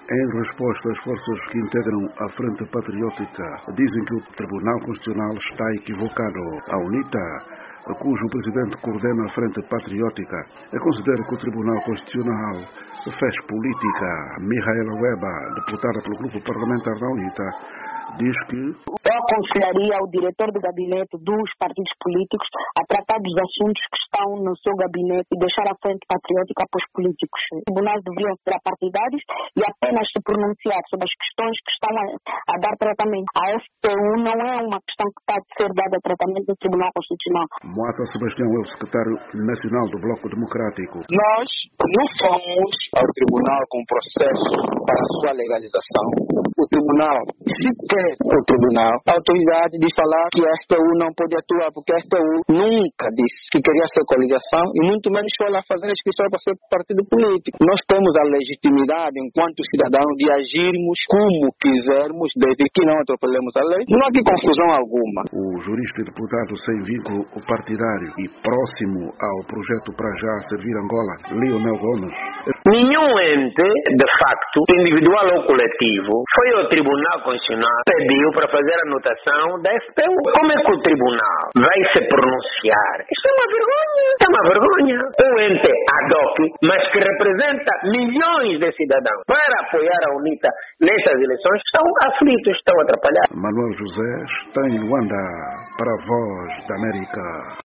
Em resposta, as forças que integram a Frente Patriótica dizem que o Tribunal Constitucional está equivocado. A UNITA, cujo presidente coordena a Frente Patriótica, considera que o Tribunal Constitucional fez política. Mihaela Weber, deputada pelo grupo parlamentar da UNITA, diz que eu aconselharia ao diretor do gabinete dos partidos políticos a tratar dos assuntos que estão no seu gabinete e deixar a Frente Patriótica para os políticos. Os tribunais deveriam ser apartidários e apenas se pronunciar sobre as questões que estão a dar tratamento. A FPU não é uma questão que está a ser dada tratamento no Tribunal Constitucional. Moata Sebastião é o secretário nacional do Bloco Democrático. Nós não fomos ao tribunal com processo para a sua legalização. O tribunal, se quer o tribunal, a autoridade de falar que a FPU não pode atuar, porque a FPU nunca disse que queria ser coligação e muito menos foi lá fazer a inscrição para ser partido político. Nós temos a legitimidade, enquanto cidadãos, de agirmos como quisermos, desde que não atropelemos a lei. Não há aqui confusão alguma. O jurista e deputado sem vínculo partidário e próximo ao projeto Para Já Servir Angola, Leonel Gomes. Nenhum ente, de facto, individual ou coletivo, foi ao Tribunal Constitucional, pediu para fazer a anotação da FPU. Como é que o Tribunal vai se pronunciar? Isso é uma vergonha. É uma vergonha. Um ente ad hoc, mas que representa milhões de cidadãos, para apoiar a UNITA nessas eleições, estão aflitos, estão atrapalhados. Manuel José está em Luanda para a Voz da América.